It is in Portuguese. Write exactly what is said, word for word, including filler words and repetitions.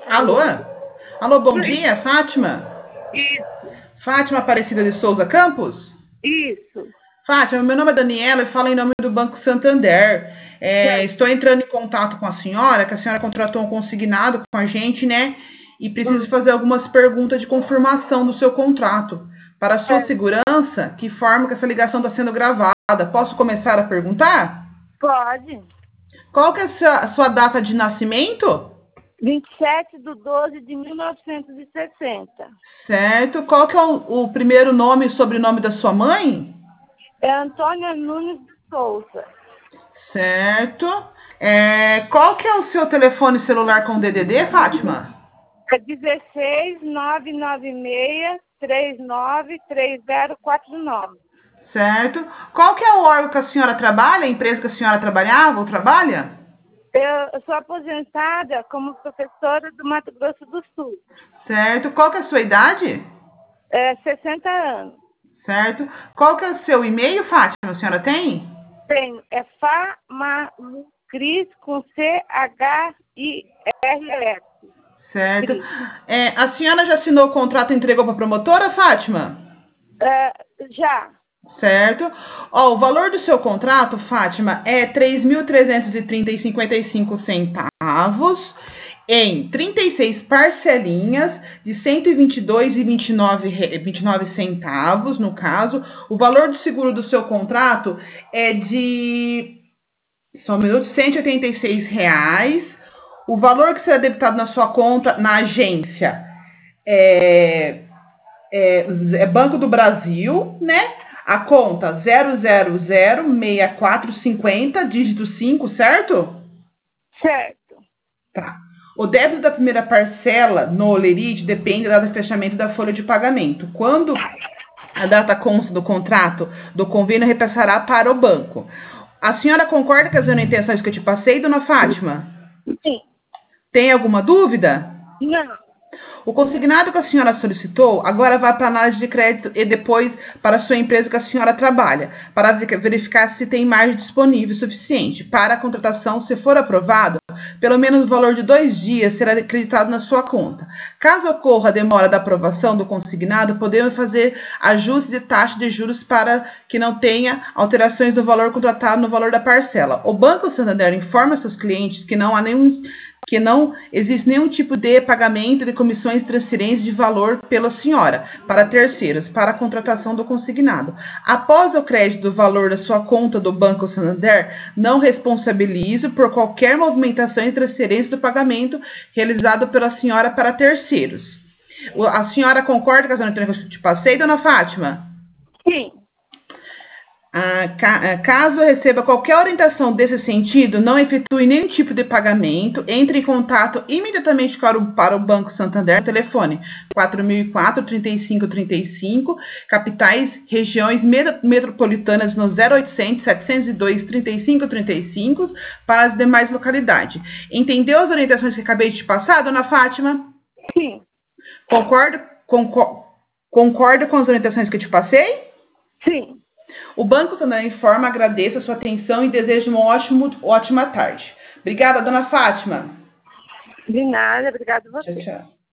Alô? Alô, bom dia, Fátima? Isso, Fátima Aparecida de Souza Campos? isso. Fátima, meu nome é Daniela e falo em nome do Banco Santander. É, Certo. estou entrando em contato com a senhora, que a senhora contratou um consignado com a gente, né? E preciso Hum, fazer algumas perguntas de confirmação do seu contrato. Para a sua certo. segurança, que forma que essa ligação está sendo gravada? Posso começar a perguntar? Pode. Qual que é a sua, a sua data de nascimento? vinte e sete de doze de mil novecentos e sessenta. Certo. Qual que é o, o primeiro nome e sobrenome da sua mãe? É Antônia Nunes de Souza. Certo. É, qual que é o seu telefone celular com D D D, Fátima? É dezesseis, nove nove seis, três nove três zero quatro nove. Certo. Qual que é o órgão que a senhora trabalha, a empresa que a senhora trabalhava ou trabalha? Eu, eu sou aposentada como professora do Mato Grosso do Sul. Certo. Qual que é a sua idade? É sessenta anos. Certo. Qual que é o seu e-mail, Fátima? A senhora tem? Tenho. É Famalucris com C H I R S. Certo. Cris. É, a senhora já assinou o contrato e entregou para a promotora, Fátima? É, já. Certo. Ó, o valor do seu contrato, Fátima, é três mil trezentos e trinta e cinquenta e cinco centavos em trinta e seis parcelinhas de cento e vinte e dois e vinte e nove, vinte e nove centavos, no caso. O valor do seguro do seu contrato é de, só um minuto, cento e oitenta e seis reais. O valor que será debitado na sua conta na agência é é, é Banco do Brasil, né? A conta zero zero zero seis quatro cinco zero, dígito cinco, certo? Certo. Tá. O débito da primeira parcela no Olerite depende da data de fechamento da folha de pagamento. Quando a data consta do contrato, do convênio repassará para o banco. A senhora concorda com as orientações que eu te passei, dona Fátima? Sim. Tem alguma dúvida? Não. O consignado que a senhora solicitou agora vai para a análise de crédito e depois para a sua empresa que a senhora trabalha, para verificar se tem margem disponível suficiente para a contratação. Se for aprovado, pelo menos o valor de dois dias será acreditado na sua conta. Caso ocorra a demora da aprovação do consignado, podemos fazer ajustes de taxa de juros para que não tenha alterações do valor contratado no valor da parcela. O Banco Santander informa seus clientes que não há nenhum que não existe nenhum tipo de pagamento de comissões de transferência de valor pela senhora para terceiros para a contratação do consignado. Após o crédito do valor da sua conta do Banco Santander, não responsabilizo por qualquer movimentação de transferência do pagamento realizado pela senhora para terceiros. A senhora concorda com as orientações que eu te passei, dona Fátima? Sim. Ah, ca- caso receba qualquer orientação desse sentido, não efetue nenhum tipo de pagamento, entre em contato imediatamente para o, para o Banco Santander, telefone quatro mil e quatro, trinta e cinco trinta e cinco, capitais, regiões metropolitanas no zero oitocentos, setecentos e dois, trinta e cinco trinta e cinco, para as demais localidades. Entendeu as orientações que acabei de te passar, dona Fátima? Sim. Concorda, concor, concorda com as orientações que eu te passei? Sim. O Banco Santander informa, agradeço a sua atenção e desejo uma ótimo, ótima tarde. Obrigada, dona Fátima. De nada. Obrigada a Tchau, você. tchau.